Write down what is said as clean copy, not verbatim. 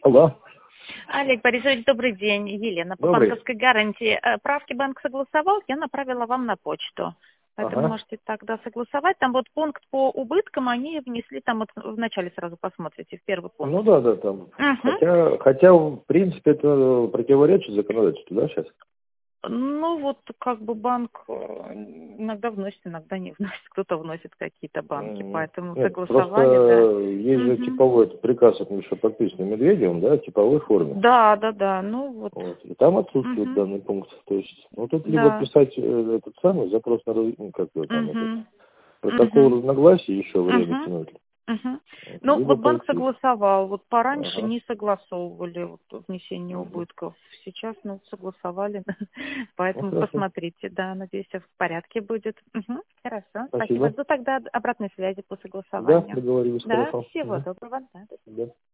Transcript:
Алло. Олег Борисович, добрый день. Елена, по Добрый. банковской гарантии. Правки банк согласовал, я направила вам на почту. Поэтому Ага. можете тогда согласовать. Там вот пункт по убыткам они внесли, там вот в начале сразу посмотрите, в первый пункт. Ну да, там. Угу. Хотя, в принципе, это противоречит законодательству, да, сейчас? Ну вот как бы банк иногда вносит, иногда не вносит. Кто-то вносит какие-то банки, поэтому Нет, согласовали, да. просто есть же Угу. типовой этот приказ, от Миша, подписанный Медведевым, да, в типовой форме. Да, ну вот. Вот. И там отсутствует Угу. данный пункт. То есть, ну тут либо Да. писать этот самый запрос на как его там, этот Угу. протокол Угу. разногласий еще время Угу. тянуть. Угу. Вот. Ну, Либо вот банк пойти. согласовал. Вот пораньше Ага. не согласовывали вот, внесение Мгм. убытков. Сейчас, ну, согласовали. Ну Поэтому хорошо. посмотрите. Да, надеюсь, все в порядке будет. Мгм. Хорошо. Спасибо. Спасибо. Жду тогда обратной связи по Да, согласованию. договорились, Да, хорошо. всего Мгм. доброго. Да, до Да.